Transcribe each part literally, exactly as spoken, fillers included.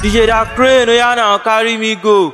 D J Da Crane, oh yeah now, carry me go.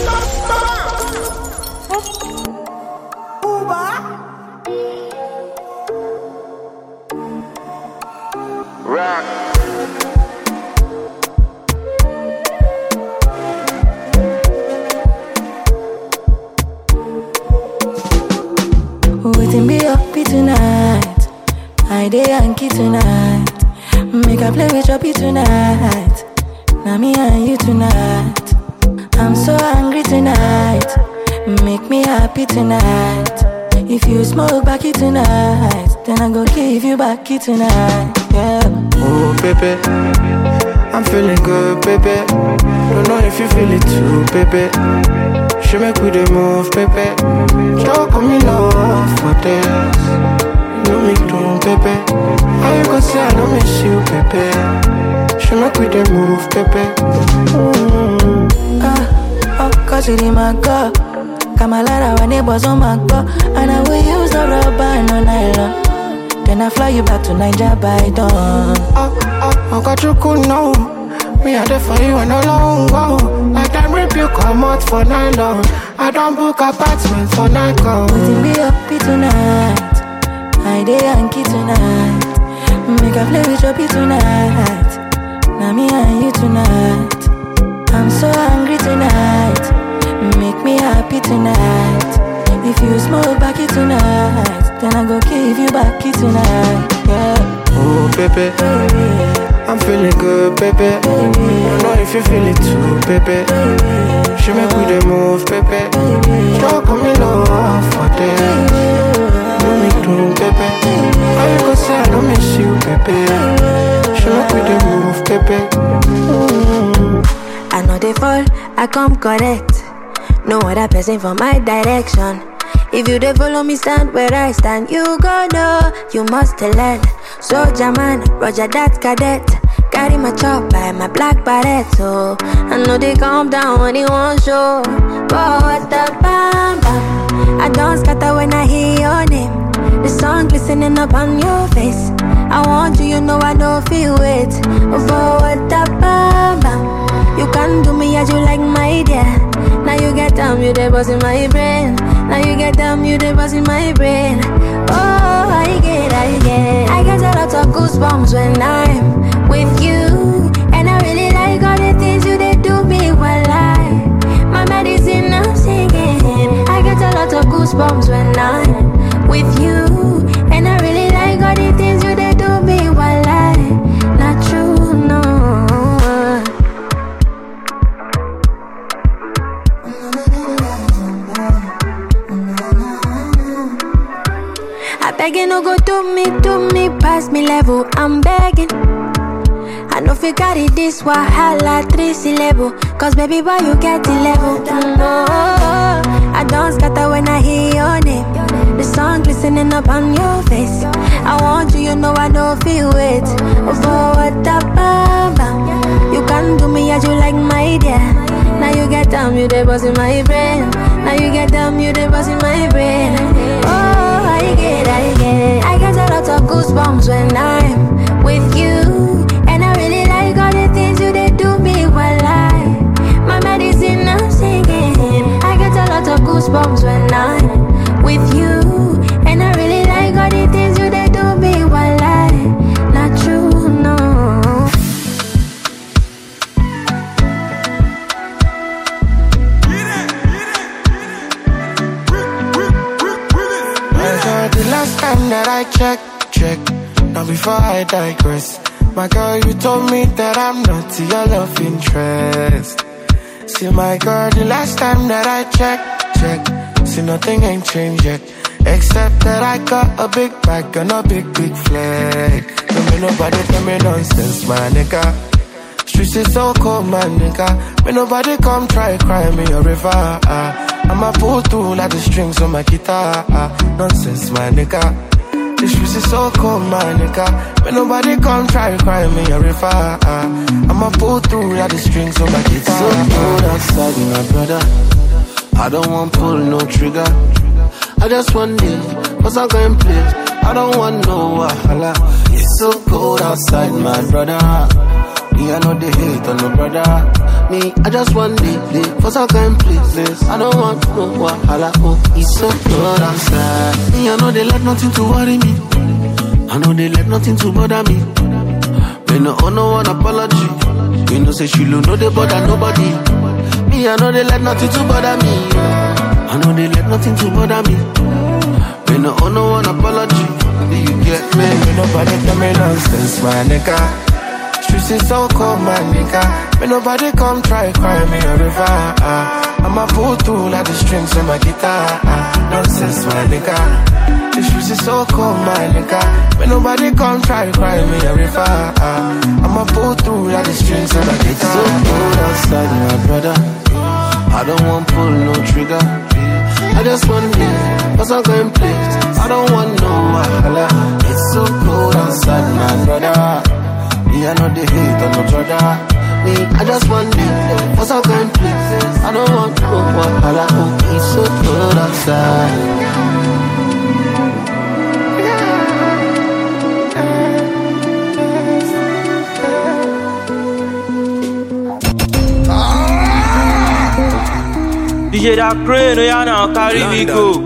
Waiting be up tonight. I dey Yankee tonight. Make I play with your beat tonight. Now me and you tonight. I'm so angry tonight. Make me happy tonight. If you smoke backy tonight, then I go give you backy tonight. Yeah. Oh baby, I'm feeling good, baby. Don't know if you feel it too, baby. She make we the move, baby. Don't call me love for this. You make do, baby. How you gonna say I don't miss you, baby? She make we the move, baby. Mm. Ah, oh, cause it in my car. Kamalara when it was on my car. And I will use the rubber, no nylon. Then I fly you back to Nigeria by dawn. Oh, oh, I got you cool now. Me I there for you and no long go. Like them rip you come out for nylon. I don't book apartment for night go. Waiting be happy tonight. I dey Yankee tonight. Make I play with your beat tonight. Now me and you tonight. I'm so angry tonight. Make me happy tonight. If you smoke backy tonight, then I go give you backy tonight. Yeah. Oh baby, baby. I'm feeling good, baby. Don't know if you feel it too, baby. She make we the move, baby. Don't call me love for this. You make do, baby. How you gonna say I don't miss you, baby? She make we the move, baby. I know they fall, I come correct. No other person for my direction. If you dey follow me, stand where I stand. You go know, you must learn. Soldier man, Roger that cadet. Carry my chop by my black barrette. So I know they calm down when they want show. But what the bam bam, I don't scatter when I hear your name. The sun glistening up on your face. I want you, you know I don't feel it. But what the bam bam, you can do me as you like, my dear. Now you get down, you dey bust in my brain. Now you get down, you dey bust in my brain. Oh, I get, I get I get a lot of goosebumps when I'm with you. And I really like all the things you dey do me while I my medicine I'm singing. I get a lot of goosebumps when I'm with you. And I really like all the things you dey do me while I not true, no. Begging no go do me, do me, pass me level, I'm begging. I know if you got it this wahala, three syllable. Cause baby boy you get the level. No, I don't scatter when I hear your name. The sun glistening up on your face. I want you, you know I don't feel it. Oh, for what the bam, you can do me as you like, my dear. Now you get down, you dey bust in my brain. Now you get down, you dey bust in my brain. Oh, I get, I get I get a lot of goosebumps when I'm with you. And I really like all the things you dey do me while I my medicine I'm singing. I get a lot of goosebumps when I'm with you. And I really like all the things you dey do me while I not true, no. The last time that I check, check. Now before I digress, my girl, you told me that I'm not your love interest. See my girl, the last time that I check, check. See nothing ain't changed yet, except that I got a big bag and a big, big flag. Don't make nobody tell me nonsense, my nigga. Streets is so cold, my nigga. May nobody come try cry me a river. uh. I'ma pull through like the strings on my guitar. uh. Nonsense, my nigga. The streets is so cold, my nigga. May nobody come try cry me a river. uh. I'ma pull through like the strings on my guitar. So cold outside, my brother. I don't want pull no trigger. I just want it, cause I'm going play. I don't want no wahala. It's so cold outside, my brother. Me, I know they hate on no brother. Me, I just want to live for some kind places. I don't want no wahala. Oh, it's so cold outside. Me, I know they let nothing to worry me. I know they let nothing to bother me. Me no owe no one apology. Me no say she no they bother nobody. Me, I know they let nothing to bother me. I know they let nothing to bother me. Me no owe no one apology. Do you get me? Me nobody tell me nonsense, my nigga. Streets is so cold, my nigga. Me nobody come try cry me a river. Uh. I'ma pull through like the strings on my guitar. Uh. Nonsense, my nigga. The streets is so cold, my nigga. Me nobody come try cry me a river. Uh. I'ma pull through like the strings on my guitar. It's so cold outside, my brother. I don't want pull no trigger. I just want to live for some kind place. I don't want no wahala. It's so cold outside, my brother. Me, I know they hate on no brother. Me, I just want to live for some kind place. I don't want no wahala. Oh, it's so cold outside. D J that crane, oh yeah now, carry me go.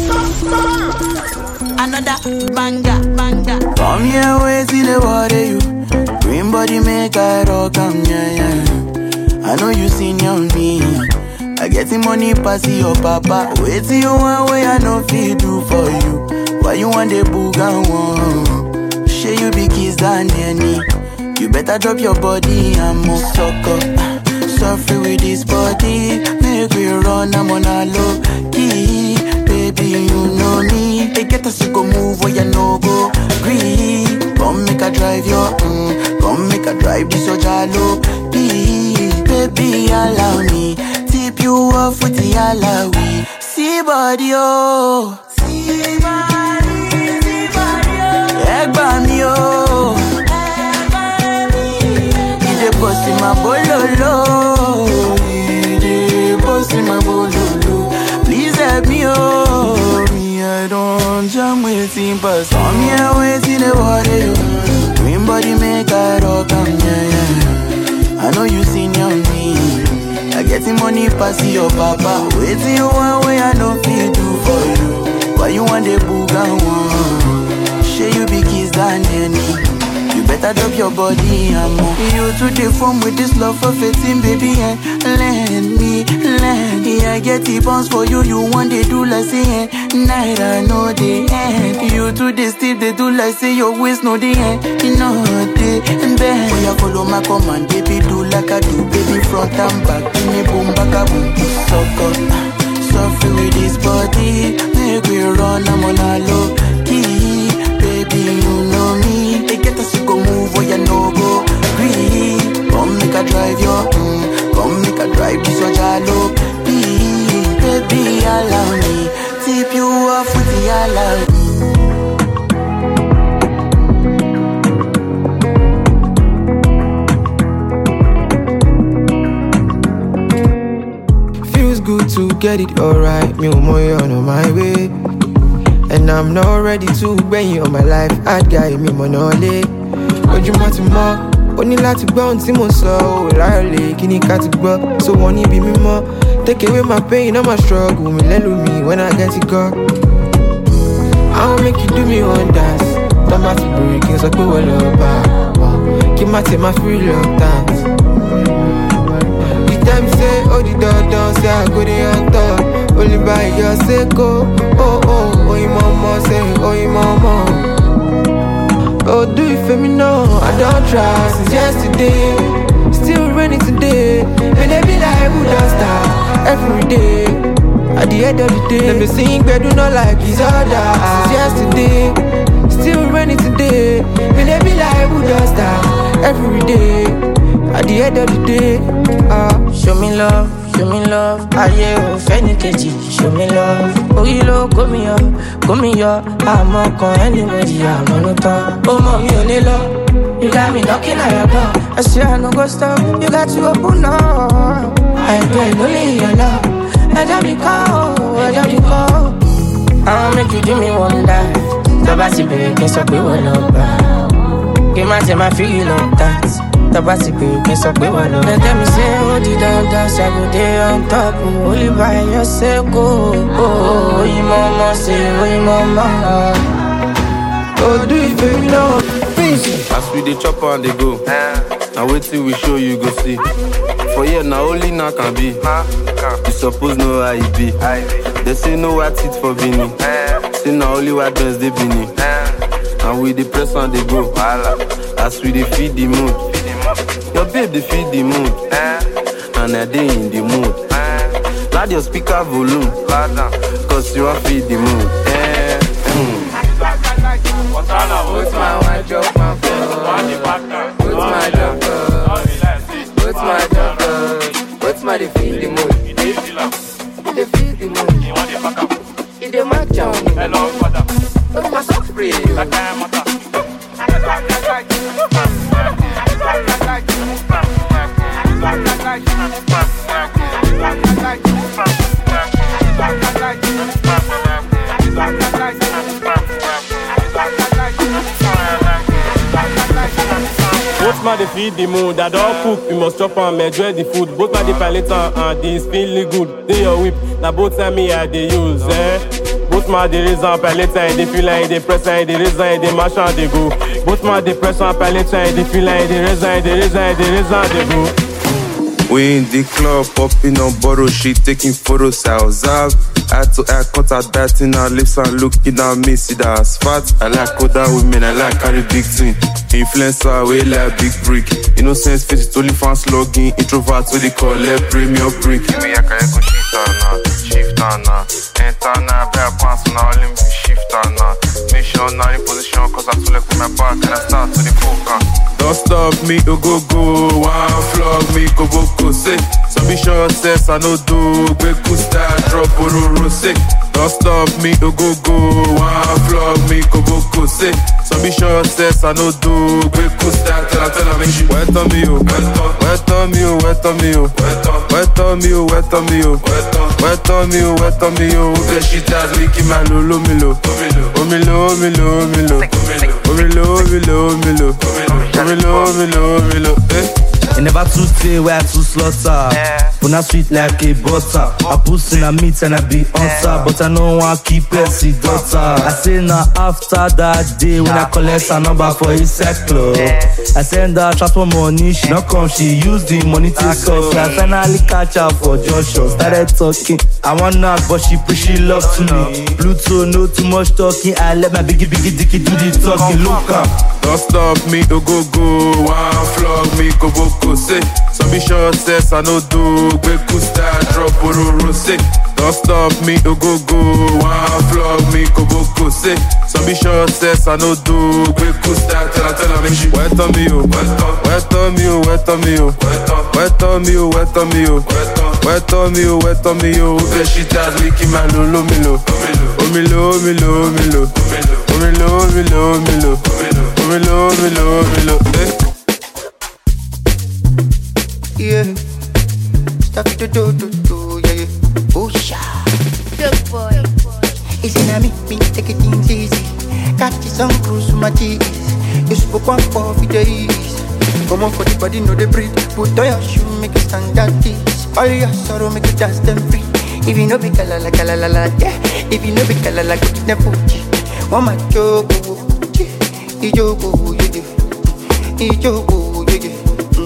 Another banger, banger. Come here, wait till the water you. Green body make I rock, come yeah, yeah. I know you seen on me. I get the money pass your papa. Wait till you want way I know feel do for you. Why you want the boogan one? Share you be kiss than any. You better drop your body and move sucker. Suffer with this body, make we run, I'm on a low key. Baby, you know me. They get us to go move where you no go. Green, come make a drive your, mm, come make a drive this your jalo. Please, baby, allow me. Tip you off with the alawi. See body, oh. See body, see body, oh. Egg by me, oh. He dey bust in my bololo. Please help me, oh. Me, I don't jam waiting, but some here waiting the water, you. Green body make I rock, come yeah, yeah. I know you seen on me. I get the money pass your papa. Waiting you one way, I know feel do for you. Why you want the boogan one? Share you be kiss than any. You better drop your body and move. You to the phone with this love for fifteen, baby, and let me, let me. I get the bounce for you, you want they do like say, night I know the end. You to the steep, they do like say your waist know the end. You know the bend. Oh, you follow my command, baby, do like I do, baby, front and back. Give me boom, back a boom, sucker. Suffer with this body, make we run, I'm on a low key. Baby, you know me. They get us to go move where you no go. Green, come make a drive your, mm, come make a drive this your jalo. Please, baby, allow me. Tip you off with the allow. Feels good to get it alright. Me on my way. And I'm not ready to bring you on my life. I'd guide me monole. Would you want to more? Only like to bounce in my soul. Rarely, can you cut it bro? So won't you be me more? Take away my pain and my struggle. Me let me when I get it go. I'll make you do me one dance. Don't have to break it, so go all over. Keep my take my free love dance. The time say, oh the door down, say I go there on top. Only by your sake, oh, oh, oh, oh, your mama say, oh, your mama. Oh, do you feel me now? I don't try since yesterday. Still raining today. And they be like, who don't stop every day. At the end of the day, let me sing, but do not like his other. Since yesterday, still raining today. And they be like, who don't stop every day. At the end of the day, uh, show me love. Show me love, aye o fẹ́ni kejì. Show me love, orí ló kó mi yọ, kó mi yọ. Àmọ́ kan ẹni mo jìyà àmọ́ ló tán. Ó mọ̀ mi ò lè lọ, you got me knocking at your door. I swear I no go stop, you got to open up. Àìpẹ́ ló lè yọ lọ, ẹjọ́ mi kọ́ o, ẹjọ́ mi kọ́ o. I'll make you do me wonder. Tó bá ti bẹ̀rẹ̀ kí n sọ pé wọ́n lọ gbà. Kí n má tẹ̀ máa fi you like that. Tabasi baby, me so quick one. They tell me say, hold it down, down, so I go there on top. Only by yourself, go. Oh, oh, you mama say, oh, you mama. Oh, do it, baby, no. As we dey chop and they go. Now wait till we show you go see. For here, now only now can be. You suppose know how it be. They say no white teeth for Bini. Say now only white dress they Bini. And we dey press and they go. As we dey feed the mood. Your babe dey feed the mood. And I dey in the mood. Loud your speaker volume. Cause you want feed the mood. What's my white job, my phone? What's my job? What's my job? What's my defeat the mood? Defeat the mood. It dey match on. Hello, father. What's my sock spray? Both man they feed the mood, I don't cook, we must chop and enjoy the food. Both man they palate and this feeling good. They your whip, now both time me I they use, eh. Both man they raise and palate and they feel like they press and they raise and they mash and they go. Both man they press and palate and they feel like they raise and they raise and they raise and they go. We in the club, popping on borrow shit, taking photos, I was out. Eye to eye, contact biting our lips and looking at me, see that as fat. I like older women, I like carry big thing. Influencer, we like big brick. Innocence face it only fans logging. Introverts, what they call it, premium brick. Me, I can go shift on now, shift on now. Enter now, bear pants on all in shift on now. Make sure now in position, cause I feel like with my back and I start to the poker. Don't stop me, oh go go. One flog me, go go go. Say, some be sure says I no do. Quick style, drop ororo say. Don't stop me, oh go go. One flog me, go go go. Say, some be sure says I no do. Quick style, tell her, tell her, make she wet on me, oh. Wet on me, oh, wet on me, oh. Wet on me, oh, wet on me, oh. Wet on me, oh, wet on me, oh. The shit has making my lolo milo. Omilo, omilo, omilo. Omilo, omilo, omilo. Omilo, omilo, omilo, eh. I never too stay where I too slaughter. When I sweet like a butter. I put in a meat and I be answer. But I know I keep Pepsi daughter. I say now after that day when I collect a number for a set club. I send her transfer money, she not come, she use the money to solve. I finally catch her for Joshua. Started talking, I want knock but she push she love to me. Pluto, no too much talking. I let my biggie biggie dicky do the talking. Look up. Don't stop me, oh go go. One flog me, go go go. Say, some be sure says I no do. Quick style, drop ororo say. Don't stop me, oh go go. One flog me, go go go. Say, some be sure says I no do. Quick style, tell her, tell her, make she wet on me, oh. Wet on me, oh, wet on me, oh. Wet on me, oh, wet on me, oh. Wet on me, oh, wet on me, oh. The shit has making my lolo milo. Omilo, omilo, omilo. Omilo, omilo, omilo. Omilo, omilo, omilo, eh. Yeah, stuff to do, do, do, yeah, yeah. Oh, sha. Good boy. It's in a me, me, take it easy. Catch some cruise to my cheese. You spoke one for the days. Come on for the body, know the breathe. Put on your shoe, make it stand at this. All your sorrow, make it dance them free. If you know be kala la kala la la, yeah. If you know be kala la, go get them Fuji. One my joke, ijogo, yeah, yeah. Ijogo, yeah, yeah.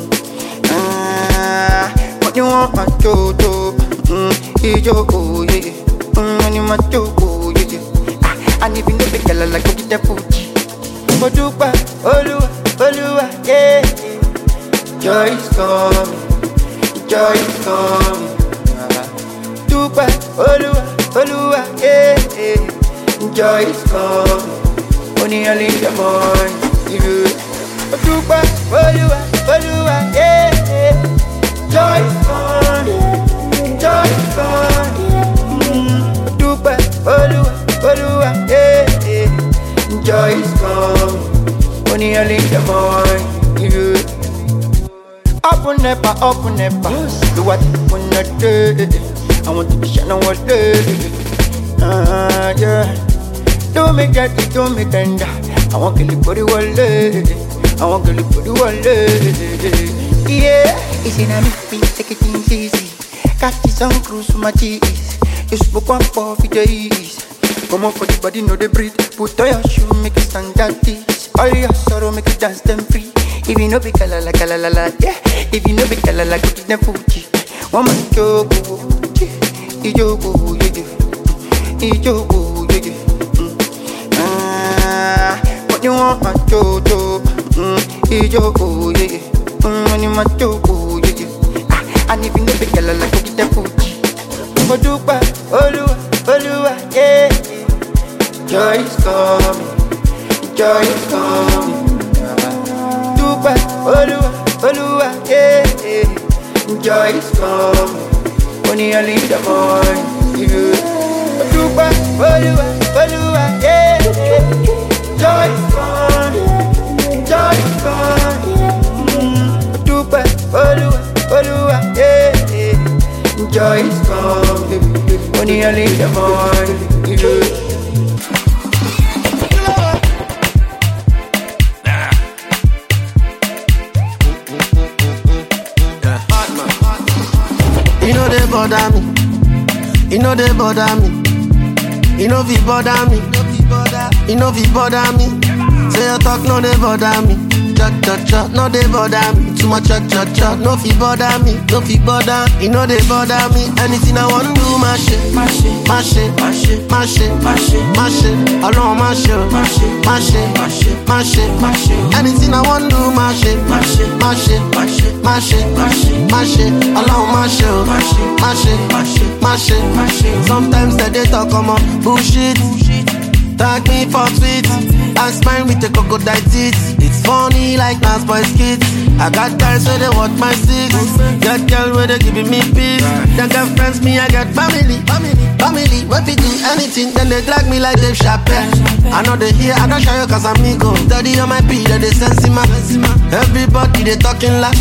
You want my jojo, mm, ijogo, yeah, mm, and you my jogo, yeah, yeah. Ah, and if you know the girl like get the Fuji, Odupa, Olua, Olua, yeah, yeah. Joy is coming, joy is coming. Odupa, Olua, Olua, yeah, yeah. Joy is coming, only early in the morning, yeah. Odupa, Olua, Olua, yeah, yeah. Joy is coming, joy is coming. Dupa, Olua, Olua, yeah, yeah. Joy is coming, only early in the morning, yeah. Up and never, up and never. Do what you wanna do. I want to be shining one day. Ah, yeah. Don't make that, don't make that. I want to live for the world. I want to live for the world. say na me, me take it things easy. Got this on cruise for my cheese. You spoke one for days. Come on for the body, know the breathe. Put on your shoe, make it stand that this. All your sorrow, make it dance them free. If you know be kala la kala la la, yeah. If you know be kala la, go to them Fuji. One man go go, ijo go, yeah, ijo go, yeah. Ah, what you want, my Jojo? Ijo go, yeah. Money, my Jojo, yeah. Ah, and if you know be kala la, go to them Fuji. Go do ba, Oluwa, Oluwa, yeah. Joy is coming, joy is coming. Dupa, Oluwa, Oluwa, yeah, yeah. Joy is coming, only early in the morning. Yeah. Dupa, Oluwa, Oluwa, yeah, yeah. Joy is coming, joy is coming. Dupa, Oluwa, Oluwa, yeah, yeah. Joy is coming, only early in the morning. Yeah. You know they bother me. You know they bother me. You know fi bother me. You know fi bother me. Say your talk no they bother me. Chat chat chat no they bother me. Too much chat chat chat no fi bother me. No fi bother. You know they bother me. Anything I want do my shit. My shit. My shit. My shit. My shit. My shit. My shit. Alone my shit. My shit. My shit. My shit. My shit. My shit. Anything I want do my shit. My shit. My shit. My shit. My shit. My shit. My shit. Alone my shit. My shit. My shit. My shit. My shit. My shit. Sometimes they talk come on bullshit. Tag me for tweets. I smile with the crocodile teeth. It's funny like Nas Boy's kids. I got guys where they watch my six. Got girl where they giving me peace. Then got friends, me I got family. Family, when we do anything, then they drag me like Dave Chappelle. I know they hear, I don't show you cause I'm ego. Study on my beat, they sense in my. Everybody they talking like.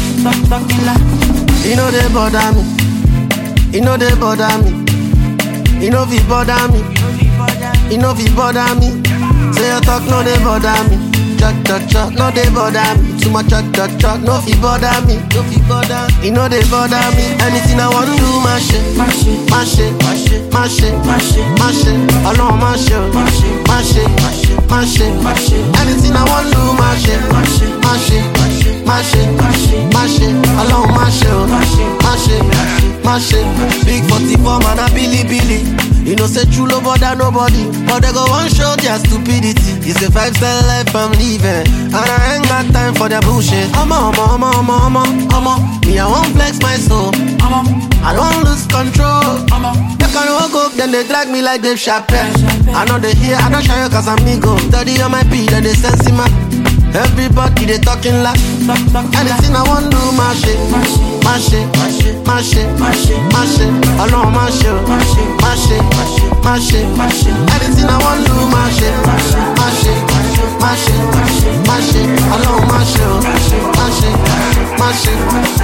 You know they bother me. You know they bother me. You know we bother me. You know fi bother me. Say your talk no they bother me. Chat chat chat no they bother me. Too much chat chat chat no fi bother me. No fi bother. You know they bother me. Anything I want do my shit. My shit. My shit. My shit. My shit. My shit. My shit. Alone my shit. My shit. My shit. My shit. My shit. My shit. Anything I want do my shit. My shit. My shit. My shit. My shit. My shit. My shit. Alone my shit. My shit. My shit. My shit. Big forty-four man a Billy Billy. You know say true love bother nobody, but they go one show their stupidity. It's a five-star life I'm living, and I ain't got time for their bullshit. I'm a, I'm a, I'm a, I'm a, I'm a, I'm a. Me I won't flex my soul. I'm a, I don't lose control. I'm a. They can walk up, then they drag me like Dave Chappelle. I know they hear, I don't show you cause I'm ego. Study on my beat, then they sense in my. Everybody they talking like. Anything I want do my shit. My shit, my shit, my shit, my shit, my shit. Alone my shit, my shit, my shit, my shit, my shit. Anything I want do my shit. My shit, my shit, my shit, my shit. Alone my shit, my shit, my shit.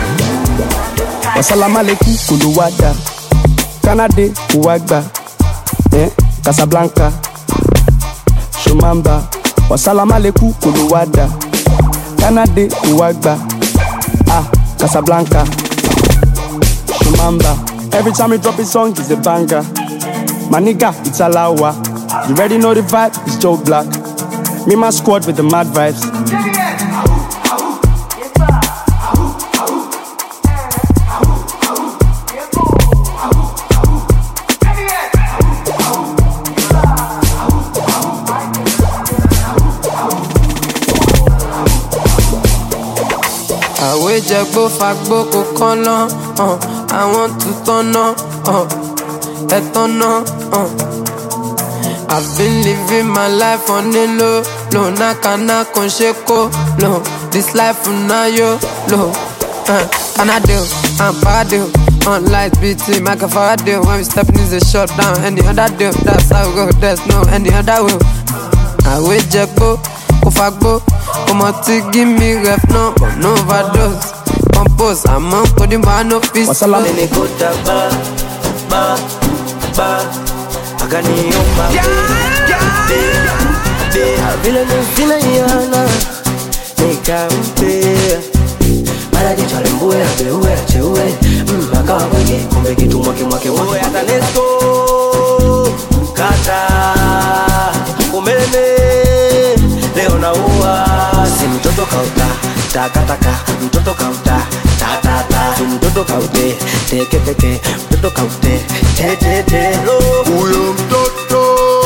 Assalamu alaikum kuluwada. Canada Uwagba. Eh, Casablanca. Shumamba. Assalamu alaikum kuluwada. Canada Uwagba. Ah, Casablanca. Shumamba. Every time we drop a song, it's a banger. My nigga, it's Alawa. You already know the vibe, it's Joe Black. Me my squad with the mad vibes. Àwẹ̀ jẹgbó fagbó kò kọ́nà, I want to turn up, ẹ turn up. I've been living my life on the low, low. Nakana kon sheko, low. This life na yo, low. Can I do? I'm bad deal. On lights, B T, make a fire deal. When we step in, is a shut down. Any other deal, that's how we go. There's no any other will. Àwẹ̀ jẹgbó kò fagbó. Come on to give me ref no, but no overdose. Compose, I'm on putting by no peace. Let me go to ba, ba, ba. I got me on my baby. I really don't feel like you're not. Make a pay. But I did tell him, boy, I'll be aware. taka taka, mtoto kauta, ta ta ta, mtoto kaute, teke teke, mtoto kaute, te te te. Uyo mtoto.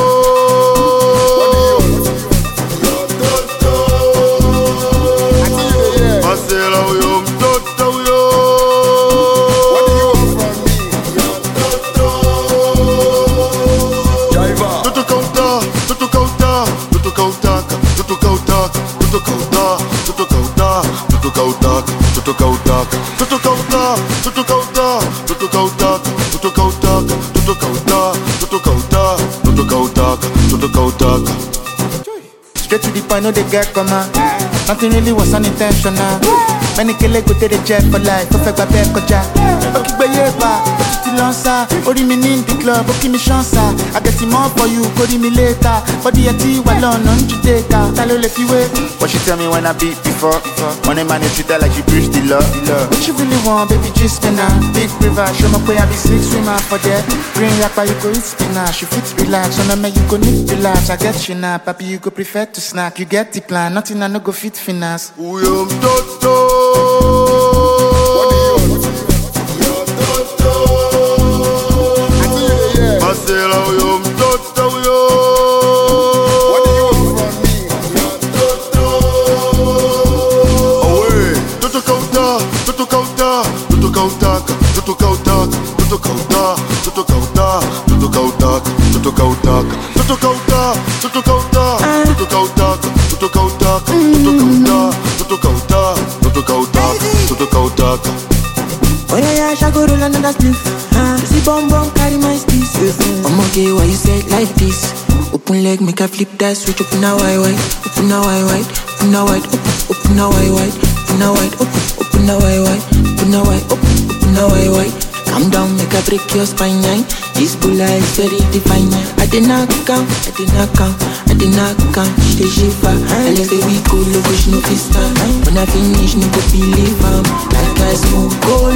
Marcela, uyo mtoto uyo. What do you want from me? Uyo mtoto. Jaiva. Mtoto kauta, mtoto kauta, mtoto kautaka, mtoto kautaka, mtoto kauta, mtoto kauta, mtoto kautaka, mtoto kautaka, mtoto kauta, mtoto kauta, mtoto kautaka, mtoto kautaka, mtoto kauta, mtoto kauta, mtoto kautaka, mtoto kautaka. Straight to the point, no they get gonna. Nothing really was unintentional. Many kill go to the jet for life. Perfect by back koja. Okay, but yeah, ba. But you lancer. Ori me in the club. Okay, me chance. I get him up for you. Call me later. Body a tea while on on Judeka. Talo left you way. What she tell me when I beat before? Money man, you treat her like she preach the law. What you really want, baby? Just spinner. Big river. Show me where I be six swimmer for that. Green rapper, you go eat spinach. You fit relax. On a man, you go need relax. I get you now, papi. You go prefer to snack. You get the plan. Nothing I no go fit finance. Uyo mtoto. Marcela, uyo mtoto uyo. What do you want from me? Uyo mtoto. Away. Toto kauta, toto kauta, toto kautaka, toto kautaka, toto kauta, toto kauta, toto kautaka, toto kautaka, toto kauta, toto kauta, toto kautaka, toto kautaka, toto kauta, toto kauta, toto kautaka, toto kautaka. Oh yeah, yeah, shagoro another spliff. Uh, see bum bum carry my sticks. I'm okay, why you say it like this? Open leg, make a flip that switch. Open a wide wide, open a wide wide, open a wide, open, open a wide wide, open a wide, open, open a wide wide, open a wide, open, open a wide wide. Calm down, make a break your spine. This bulla is very divine. I did not count, I did not count, I did not count. She dey shiver, I let the week go low, she no fit stand. When I finish, no go believe am. Like I smoke go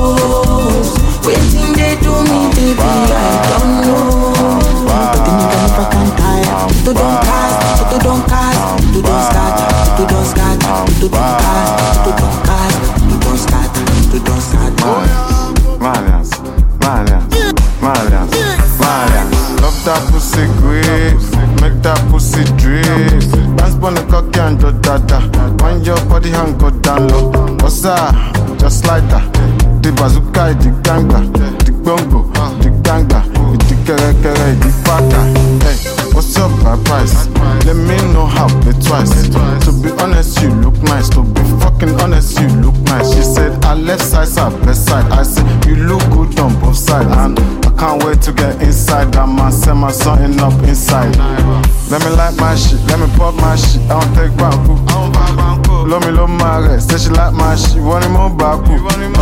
low. Waiting they do me, baby, I don't know. But the nigga never can tire. Tu don't cast, tu don't cast, tu don't start, tu don't start, tu don't cast, tu don't cast, tu don't start, tu don't start. Malians, Malians, Malians, Malians. Love that pussy grip, make that pussy drip. Dance on the cocky and do dada. Wind your body and go down low. What's that? Just like that. The bazooka, the ganga, the bongo, the ganga, the kere kere, the paka. Hey, what's up, my price? Let me know how it twice. To be honest, you look nice. To be fucking honest, you look nice. She said, I left side, side, best side. I said, you look good on both sides. And I can't wait to get inside. That man send my something up inside. Let me like my shit, let me pop my shit. I don't take banku. Love me, love my rest. Say she like my shit, want him on baku.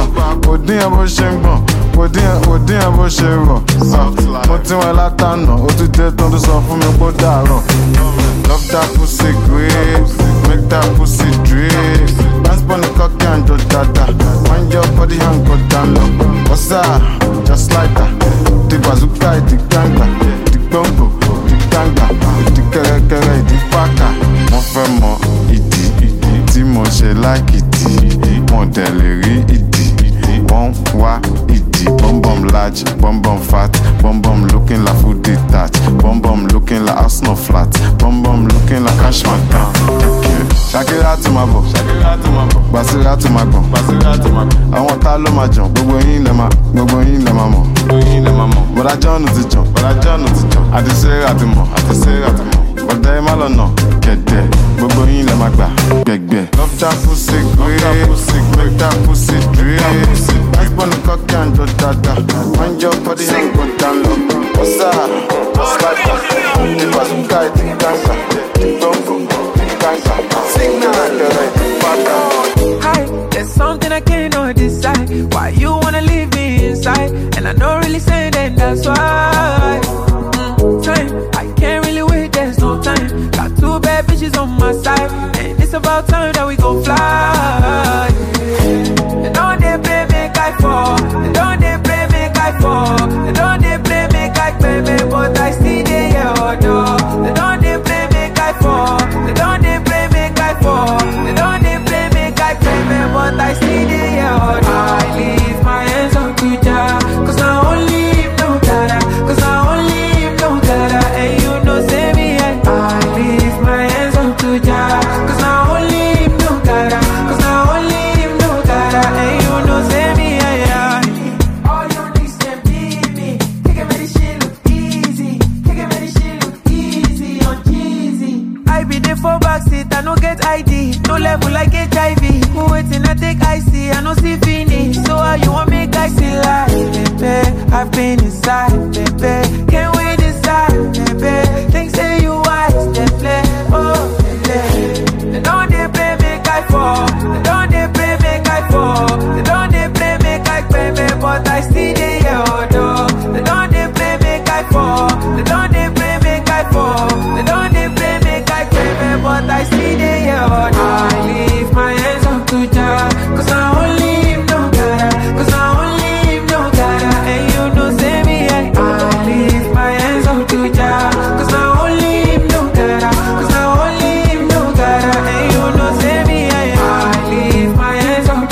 Odin bo ṣe ń gbọ̀n, Odin Odin bo ṣe rọ̀. Mo ti wọn látànà, ó tún dé tán tó sọ fún mi kó dàrọ̀. Love that pussy grip, make that pussy drip. Dance on the cocky and do dada. Wind your body and go down low. What's that? Just like that. The bazooka, the ganga, the bongo, the ganga, the kere kere, the paka. Mo fẹ́ mọ ìdí tí mo ṣe like ìdí. Mo dẹ̀ lè rí ìdí. Wọ́n wá ìdí. Bum bum large, bum bum fat, bum bum looking like food detached, bum bum looking like house no flat, bum bum looking like cash man down. Shakira to my bo, Basira to my bo, àwọn tá ló máa jàn, gbogbo yín lẹ máa, gbogbo yín lẹ máa mọ̀. Bọ̀dá John ti jàn, bọ̀dá John ti jàn, àti Sarah ti mọ̀, àti Sarah ti mọ̀. Bọ̀dá ẹ má lọ́nà kẹ̀dẹ̀, gbogbo yín lẹ máa gbà gbẹ̀gbẹ̀. Love that pussy grip, make that pussy drip. Dance on the cocky and do dada. Wind your body and go down low. What's that? Just like that. The bazooka, the ganga, the bongo, the ganga. Sing the record, hi, there's something I cannot decide. Why you wanna leave me inside? And I don't really say that, that's why. Mm, time, I can't really wait, there's no time. Got two bad bitches on my side, and it's about time that we go fly. They don't they play me guy for, they don't they play me guy for, they don't they play me guy play me, but I still they hear order. They don't they play me guy for, they don't they play me guy for, they don't they play me guy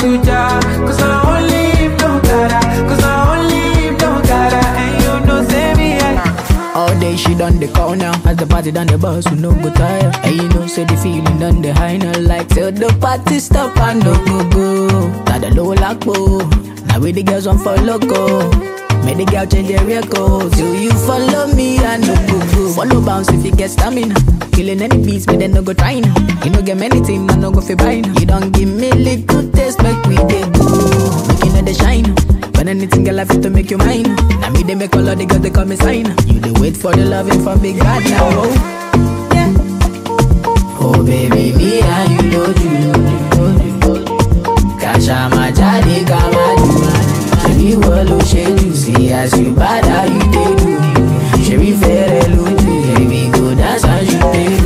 to die. Cause I only him no gotta. Cause I only him no gotta. And you know say me I. All day she done the call now. As the party done the bus, we no go tire. And you know say the feeling done the high now. Like till the party stop and no go go. Got the low lock bow. Now we the girls want for loco. Make the girl change their record. Do you follow me and no go go? Follow bounce if you get stamina. Killing any beats, but then no go trying. You no get many things, I no go fi buying. You don't give me little taste, make we dey go. Making all the shine. When anything girl I fit to make you mine. Now me they make all of the girls they call me sign. You they wait for the loving from big God now. Oh, yeah. Oh baby, me and you know you. Kasha my daddy, kama you will shade you see as you bad how you did do. She be fair baby go dance as you did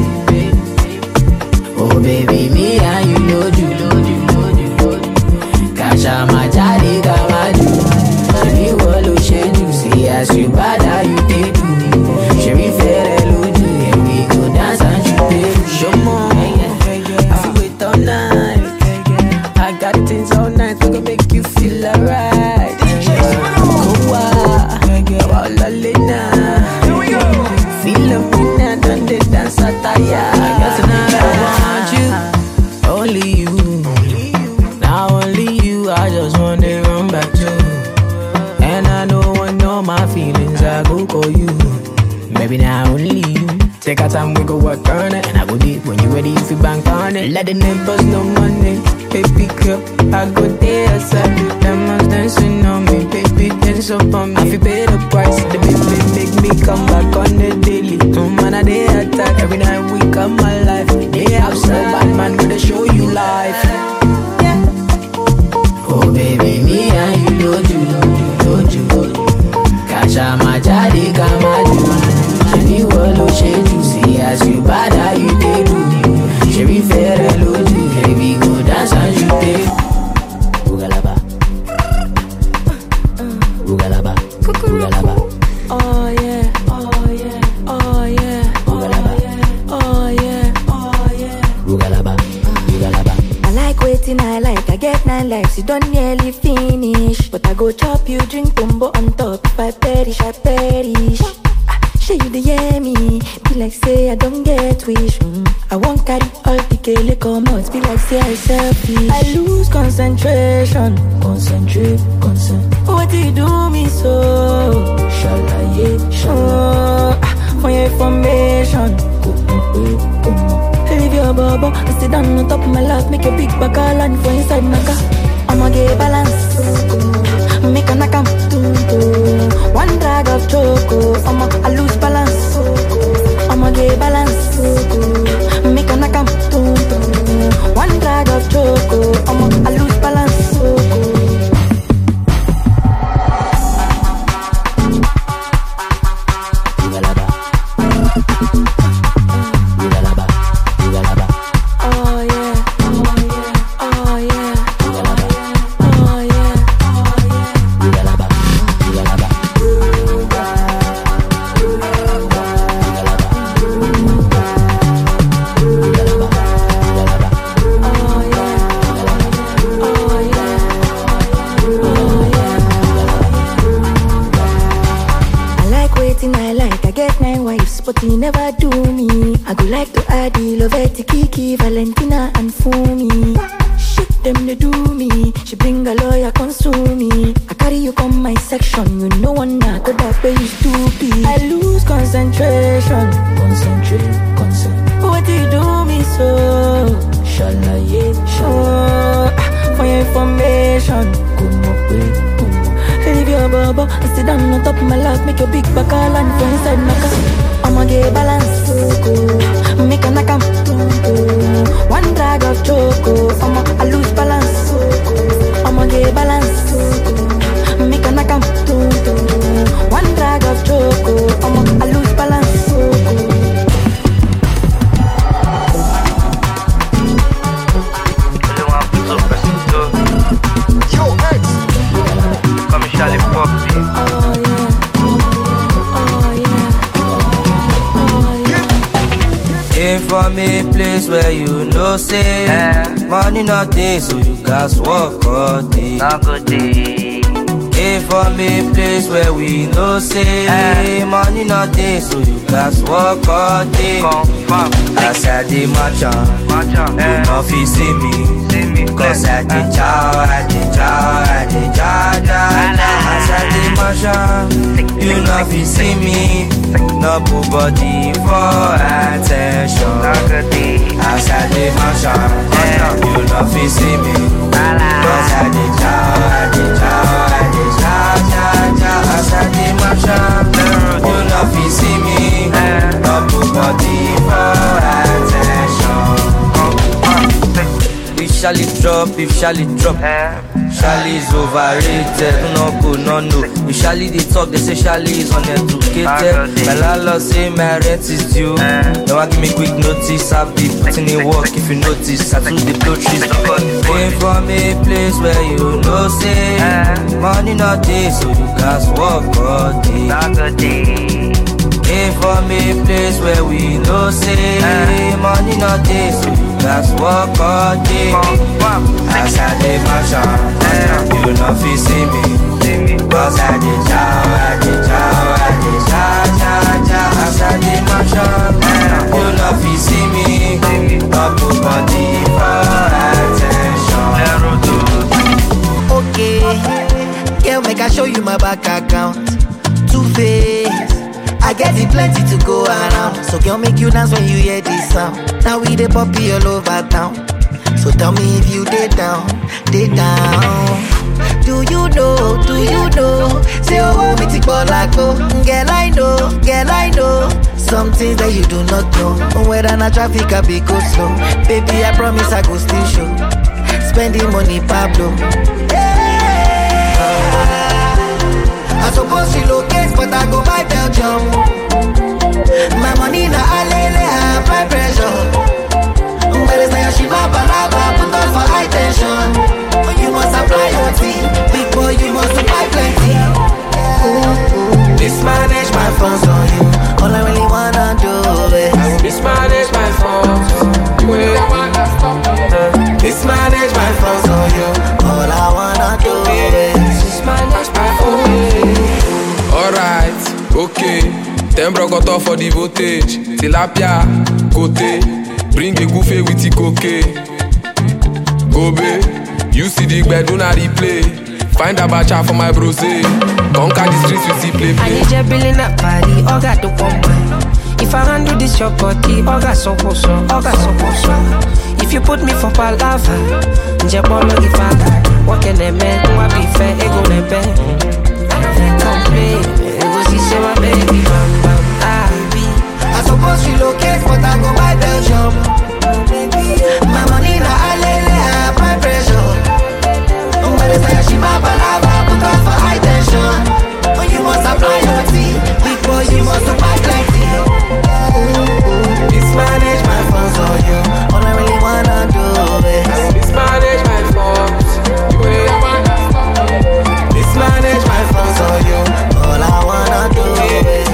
do. Oh baby me and you know you know you know you know. Kasha my daddy kama do. She be will shade you see as you bad how you did do. She be fair baby go dance as you did do. Show more, I feel wait all night. I got things all night we gon' make you feel alright. Maybe now only you. Take our time, we go work on it. And I go deep when you ready if you bank on it. Let the neighbors know money. Baby girl, I go there outside. Diamonds dancing on me. Baby dance up on me. I feel pay the price. The baby make me come back on the daily. No man a day attack. Every night we come my life. They outside, bad man gonna show you life. Oh baby, me and you know you, know you, know you. Kasha my daddy, kama do. She will shade you see as you bad how you did do. She be fair do. Baby go dance as you did. Ugalaba, Ugalaba, Ugalaba. Oh yeah, oh yeah, oh yeah, oh yeah, oh yeah, oh yeah. Ugalaba, Ugalaba. I like waiting, I like, I get nine lives, you don't nearly finish. But I go chop you, drink tumbo on top. If I perish, I perish. Say you the hear me, be like say I don't get wish. Mm. I won't carry all the kele come out, be like say I selfish. I lose concentration, concentrate, concentrate. What do you do me so? Shall I, yeah, shall I? Oh, for your information, go away, go away. Leave your bubble and sit down on top of my lap. Make your big back all land for inside my car. I'ma get balance, make a knock am. One drag of choco, I'ma I lose balance. I'ma get balance, make a knock am. One drag of choco, I'ma I lose balance. But he never do me. I go like to add the Loveti, Kiki, Valentina and Fumi. Shit them they do me. She bring a lawyer console me. I carry you come my section. You know one not go that way you stupid. I lose concentration. Concentrate, concentrate. What do you do me so? Shall I, yeah, shall I? For your information, come up with, come up. Leave your bubble and sit down on top of my lap. Make your big back all and for inside my car. I'ma get balance, make a knock am. One drag of choco, I'ma I lose balance. I'ma get balance, make a knock am. One drag of choco, I'ma I lose balance. Yo, X, come Charlie Pop. Oh yeah. If from a place where you know say eh. Money not day, so you guys work all day. Not good day. Came from a place where we know say eh. Money not day, so you guys work all day. As I did my job, you know fi see me. Cause I did chow, I did chow, I did chow, chow. As I did my job, you know fi see me. No put body for attention. As I did my job, you know fi see me. Cause I did chow, I did chow, I did chow, chow, chow. As I did my job, you know fi see me. No put body for attention. If Charlie drop, if Charlie drop Charlie is overrated, no go, no no. If Charlie they talk, they say Charlie is uneducated. My landlord say my rent is due. Now I give me quick notice, I'll be putting in work if you notice. I took the blow trees. Came from a place where you know say money not day, so you guys work all day. Came from a place where we know say eh. Money not day, so you guys work all day. As I did my shop, eh. You know fi see me. Cause I did chow, I did chow, I did chow, chow, chow. As I did my shop, eh. You know fi see me. Up put body for attention. Okay, girl, make I show you my bank account. Two face, I get it plenty to go around. So girl, make you dance when you hear this sound. Now we dey poppy all over town. So tell me if you dey down, dey down. Do you know, do you know? Say oh, me tik bolako. Girl, I know, girl, I know. Some things that you do not know. Whether na traffic I be go slow. Baby, I promise I go still show. Spending money, Pablo. I suppose she locate, but I go buy Belgium. My money na alele, high blood pressure. But it's like she va balaba, put on for high tension. You must apply your tea, big boy, you must buy plenty. Mismanage my funds on you, all I really wanna do is mismanage my funds. You really wanna stop me? Mismanage my funds on you, all I wanna do is mismanage my funds. Alright, okay. Ten bro got off for the voltage. Tilapia, kote. Bring a goofy with the cocaine. Gobe, you see the bed, do not replay. Find a bacha for my bros. Conquer the streets with the play play. I need your billing up body, all got the woman. If I handle this your body, all got so so, all got so so. If you put me for palava, Njepolo if I die. What can they make? Who I be fair, ego nebe. Complain, it was he say my baby, bam bam, ah. I suppose she locate, but I go buy Belgium. My money na alele, high blood pressure. But it's like she ma balava, put on for high tension. You must apply your tea, big boy, you must buy plenty. Mismanage my funds on you, all I really wanna do is mismanage my funds. You really wanna stop me? Mismanage my funds on you, all I wanna do is.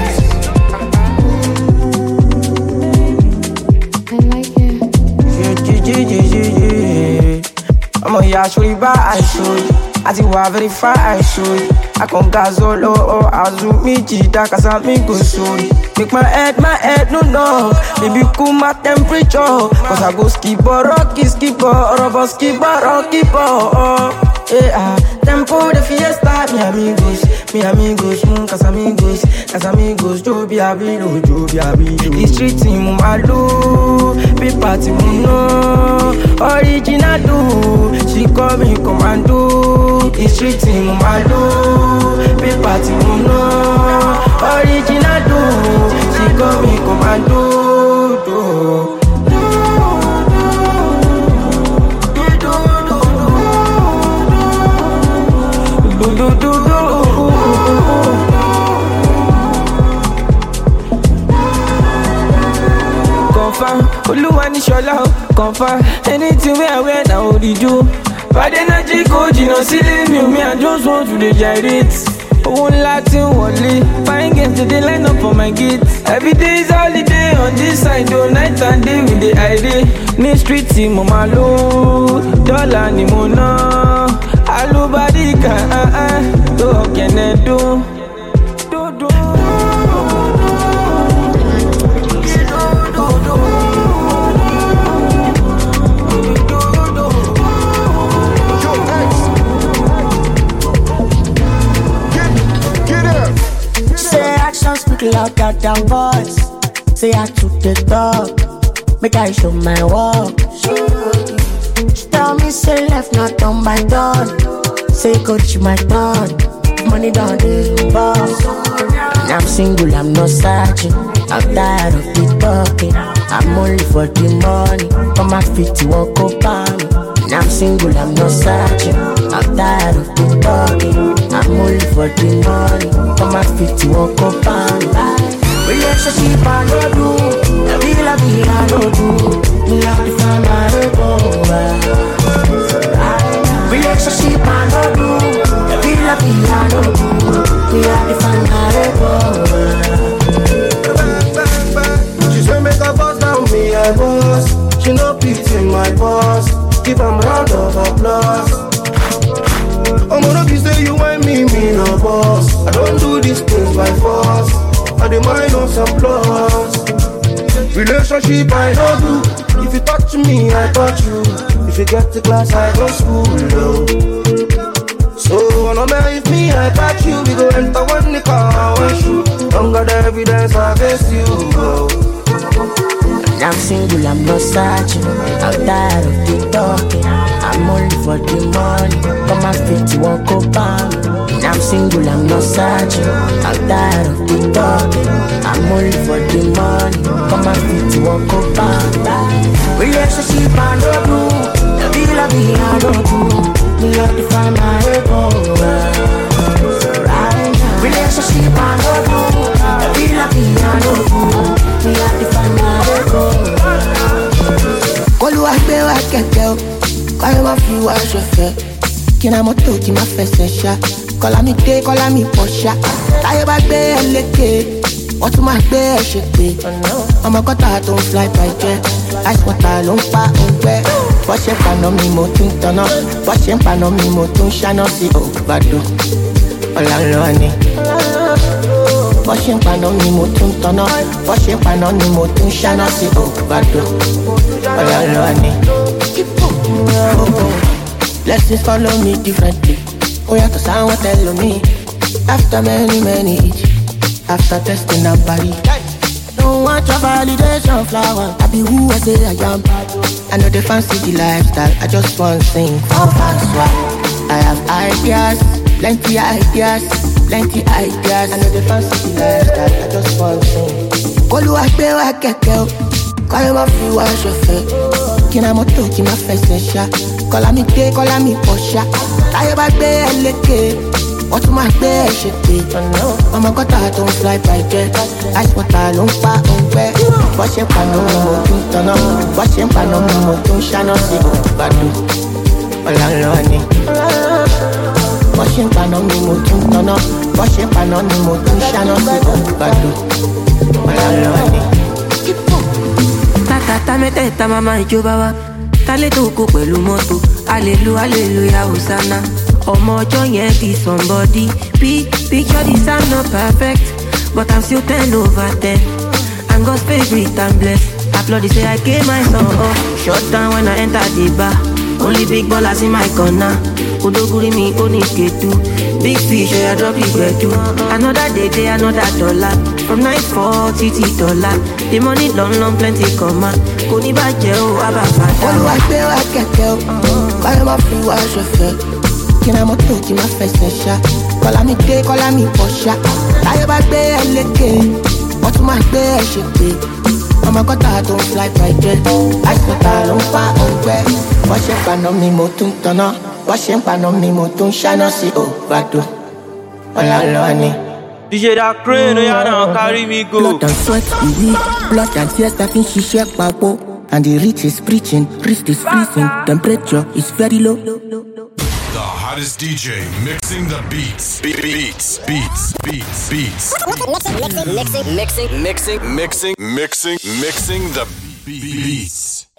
I'm a yash with I should. I think we're very far, I should. I come gazolo or Azu Miji, Daka Sami go soon. Make my head, my head, no, no. Maybe cool my temperature. Cause I go skip or rocky, skip or rubber skip or rocky, oh. Yeah, tempo de fiesta, mi amigos, mi amigos, mm, Casamigos, Casamigos, Joby Abido, Joby Abido. The street team, Malu, be party, no, original do. She call me commando. The street team, Malu, be party, no, original do. She call me commando. Do. Do, do, do. Confirm, Oluwa ni shola, confirm. Anything we I wear now, the do. Bad energy coach, you know, silly me, me I just want to the gyrate. won't Latin Wally. Fine games to the line up for my gate. Every day is holiday on this side, though night and day with the idea. Ni street team, mama low, dollar ni mona. Alubadika, ah ah, do can I do? Do do. Speak louder than voice. Say I took the talk. Make I show my work. She tell me say left not on my done. Say coach my turn. Money down the boss. And I'm single, I'm not searching. I'm tired of the talking. I'm only for the money. On my feet you won't go by me. And I'm single, I'm not searching. I'm tired of the talking. I'm only for the money. On my feet you won't go by me. Relationship I don't do. I feel like me I don't do. Me have to find my way. Relationship I don't do. I feel like me I don't do. Me have to find my way. She say make a boss down me I boss. She no pity my boss. Give them round of applause. I'm gonna be say you want me, me no boss. I don't do these things by force. I demand on some plus. Relationship I don't do. If you touch me, I touch you. If you get to class, I go school. No. So no matter if me, I touch you. We go enter one the car and shoot. Don't got the evidence against you. No. I'm single, I'm not searching. I'm tired of the talking. I'm only for the money. Come my feet, you won't go by me. I'm single, I'm not searching. I'm tired of the talking. I'm only for the money. Come my feet, you won't go by me. Relationship I don't do. The feel of me I don't do. Me have to find my way over. Relationship I don't do. The feel of me I don't do. Me have to find my way over. Kolu agbe wa kẹ̀kẹ́ o, kọ́lé ma fi wá ṣọ̀fẹ́. Kí na mọ́tò kí ma fẹsẹ̀ ṣá. Kọ́lá mi dé, kọ́lá mi pọ̀ ṣá. Táyé bá gbé ẹ lékè, wọ́n tún máa gbé ẹ ṣe pé. Ọmọ kọ́tà tó ń fly by jet, ice water ló ń pa òǹgbẹ́. Bọ́ ṣe ń paná mi mo tún tanná, bọ́ ṣe ń paná mi mo tún ṣáná sí ògbàdo. Ọ̀la lọ ni. Bọ́ ṣe ń paná mi mo tún tanná, bọ́ ṣe ń paná mi mo tún ṣáná sí ògbàdo. Ọ̀la lọ ni. Blessings follow me differently. Oh yeah, cause I want tell me. After many, many each. After testing a body. Don't want your validation flower. I be who I say I am. I know they fancy the lifestyle. I just want to sing for fans. I have ideas, plenty ideas, plenty ideas. I know they fancy the lifestyle. I just want to sing. Kolu agbe wa kẹ̀kẹ́ o, kọ́lé ma fi wá ṣọ̀fẹ́. Kí na mọ́tò kí ma fẹsẹ̀ ṣá. Kọ́lá mi dé, kọ́lá mi pọ̀ ṣá. Táyé bá gbé ẹ lékè, wọ́n tún máa gbé ẹ ṣe pé. Ọmọ kọ́tà tó ń fly by jet, ice water ló ń pa òǹgbẹ́. Bọ́ ṣe ń paná mi mo tún tanná, bọ́ ṣe ń paná mi mo tún ṣáná sí ògbàdo. Ọ̀la lọ ni. Bọ́ ṣe ń paná mi mo tún tanná, bọ́ ṣe ń paná mi mo tún ṣáná sí ògbàdo. Ọ̀la lọ ni. Tata mẹ́tẹ̀ẹ̀ta mama ìjọba wa. Tálẹ́ tó kó pẹ̀lú mọ́tò. Alelu, hallelujah, Hosanna. Ọmọ ọjọ́ yẹn be somebody. Big picture, this I'm not perfect, but I'm still ten over ten. I'm God's favorite, I'm blessed. Applaud say I gave my son up. Shut down when I enter the bar. Only big ballers in my corner. Odoguri mi oni ketu. Big fish, I drop the breadu. Another day, day, another dollar. From nine forty to dollar. The money long, long, plenty come out. Koni baje o, aba fata. Kolu agbe wa kẹ̀kẹ́ o, kọ́lé ma fi wá ṣọ̀fẹ́. Kí na mọ́tò kí ma fẹsẹ̀ ṣá. Kọ́lá mi dé, kọ́lá mi pọ̀ ṣá. Táyé bá gbé ẹ lékè, wọ́n tún máa gbé ẹ ṣe pé. Ọmọ kọ́tà tó ń fly by jet, ice water ló ń pa òǹgbẹ́. Bọ́ ṣe ń paná mi mo tún tanná, bọ́ ṣe ń paná mi mo tún ṣáná sí ògbàdo. Ọ̀la lọ ni. D J that crane, you don't carry me go. Blood and sweat, we weak. Blood and tears, that means she share papo. And the rich is preaching, wrist is freezing. Temperature is very low. The hottest D J mixing the beats. Be- beats, beats, beats, beats. Mixing, mixing, mixing, mixing, mixing, mixing, mixing, mixing the beats.